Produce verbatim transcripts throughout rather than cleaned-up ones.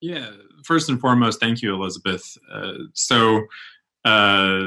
Yeah, first and foremost, thank you, Elizabeth. Uh, so, uh,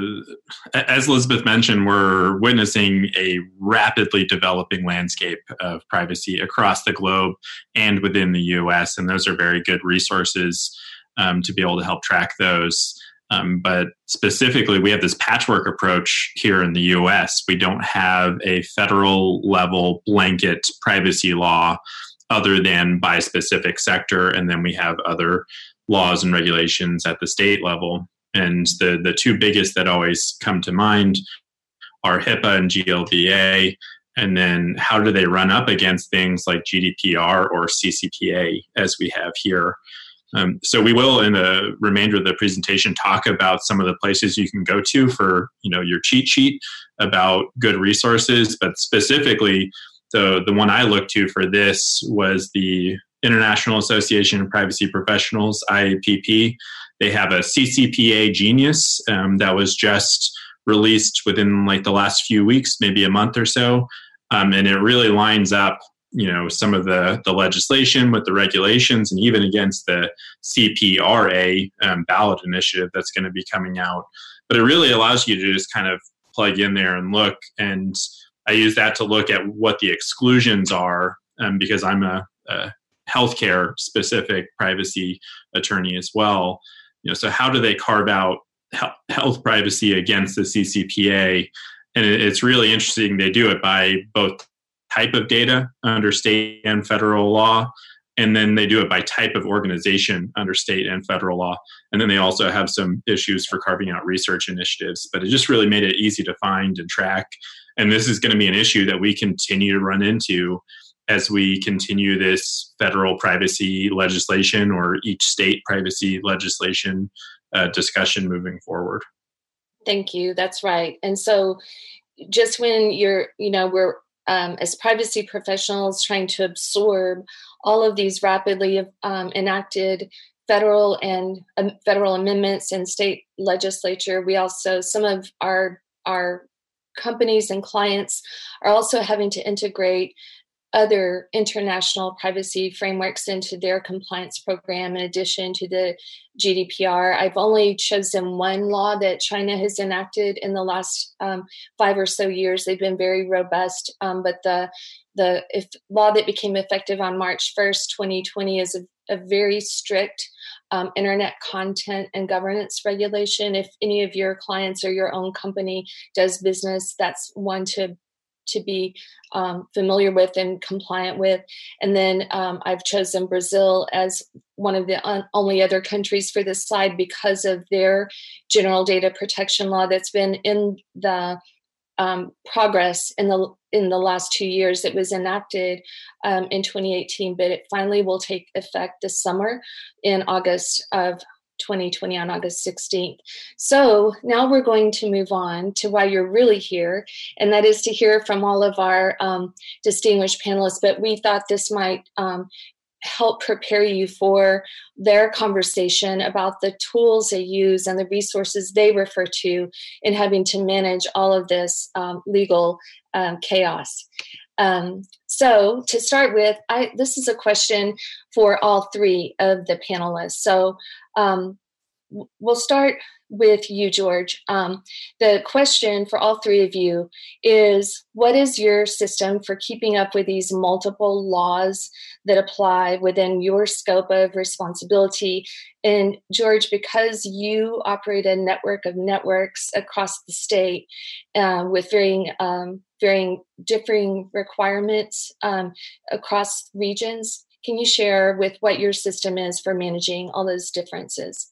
as Elizabeth mentioned, we're witnessing a rapidly developing landscape of privacy across the globe and within the U S, and those are very good resources um, to be able to help track those. Um, but specifically, we have this patchwork approach here in the U S. We don't have a federal level blanket privacy law other than by specific sector, and then we have other laws and regulations at the state level. And the, the two biggest that always come to mind are HIPAA and G L B A, and then how do they run up against things like G D P R or C C P A as we have here. Um, so we will, in the remainder of the presentation, talk about some of the places you can go to for, you know, your cheat sheet about good resources, but specifically, the, the one I looked to for this was the International Association of Privacy Professionals, I A P P. They have a C C P A Genius um, that was just released within like the last few weeks, maybe a month or so, um, and it really lines up, you know, some of the, the legislation with the regulations and even against the C P R A um, ballot initiative that's going to be coming out. But it really allows you to just kind of plug in there and look. And I use that to look at what the exclusions are um, because I'm a, a healthcare specific privacy attorney as well. You know, so how do they carve out health privacy against the C C P A? And it's really interesting. They do it by both type of data under state and federal law, and then they do it by type of organization under state and federal law. And then they also have some issues for carving out research initiatives, but it just really made it easy to find and track. And this is going to be an issue that we continue to run into as we continue this federal privacy legislation or each state privacy legislation uh, discussion moving forward. Thank you. That's right. And so just when you're, you know, we're um, as privacy professionals trying to absorb all of these rapidly um, enacted federal and um, federal amendments and state legislature, we also, some of our, our companies and clients are also having to integrate other international privacy frameworks into their compliance program in addition to the G D P R. I've only chosen one law that China has enacted in the last um, five or so years. They've been very robust, um, but the the if, law that became effective on March first, twenty twenty is a, a very strict um, internet content and governance regulation. If any of your clients or your own company does business, that's one to to be um, familiar with and compliant with. And then um, I've chosen Brazil as one of the un- only other countries for this slide because of their general data protection law that's been in the um, progress in the in the last two years. It was enacted um, in twenty eighteen, but it finally will take effect this summer in August of twenty twenty on August sixteenth. So now we're going to move on to why you're really here, and that is to hear from all of our um, distinguished panelists. But we thought this might um, help prepare you for their conversation about the tools they use and the resources they refer to in having to manage all of this um, legal um, chaos. Um, so to start with, I, this is a question for all three of the panelists. So um, we'll start with you, George. Um, the question for all three of you is, what is your system for keeping up with these multiple laws that apply within your scope of responsibility? And George, because you operate a network of networks across the state uh, with varying, um, varying differing requirements um, across regions, can you share with what your system is for managing all those differences?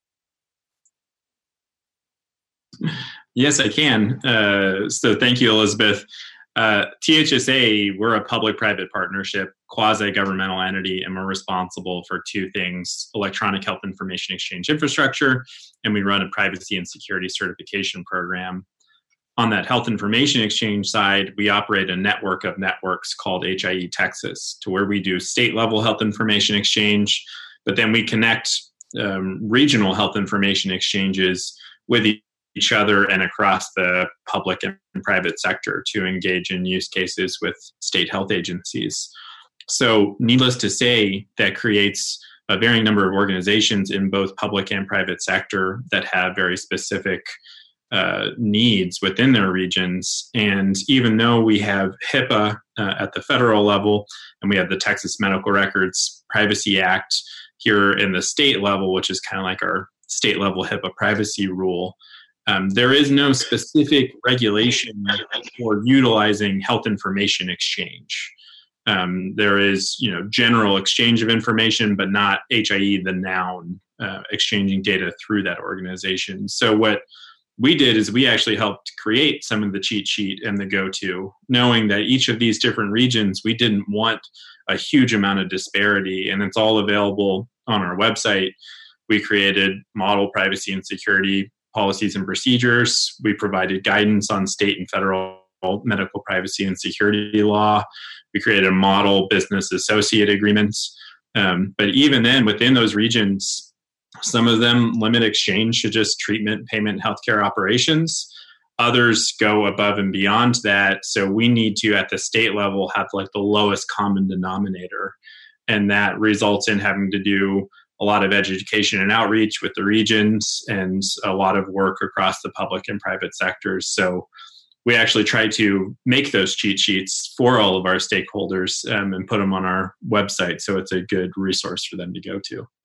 Yes, I can. Uh, so thank you, Elizabeth. Uh, T H S A, we're a public-private partnership, quasi-governmental entity, and we're responsible for two things: electronic health information exchange infrastructure, and we run a privacy and security certification program. On that health information exchange side, we operate a network of networks called H I E Texas, to where we do state-level health information exchange, but then we connect um, regional health information exchanges with each other and across the public and private sector to engage in use cases with state health agencies. So needless to say, that creates a varying number of organizations in both public and private sector that have very specific uh, needs within their regions. And even though we have HIPAA uh, at the federal level, and we have the Texas Medical Records Privacy Act here in the state level, which is kind of like our state level HIPAA privacy rule, um, there is no specific regulation for utilizing health information exchange. Um, there is, you know, general exchange of information, but not H I E, the noun, uh, exchanging data through that organization. So what we did is we actually helped create some of the cheat sheet and the go-to, knowing that each of these different regions, we didn't want a huge amount of disparity, and it's all available on our website. We created model privacy and security policies and procedures. We provided guidance on state and federal medical privacy and security law. We created a model business associate agreements. Um, but even then, within those regions, some of them limit exchange to just treatment, payment, healthcare operations. Others go above and beyond that. So we need to, at the state level, have like the lowest common denominator. And that results in having to do a lot of education and outreach with the regions and a lot of work across the public and private sectors. So we actually try to make those cheat sheets for all of our stakeholders um, and put them on our website. So it's a good resource for them to go to.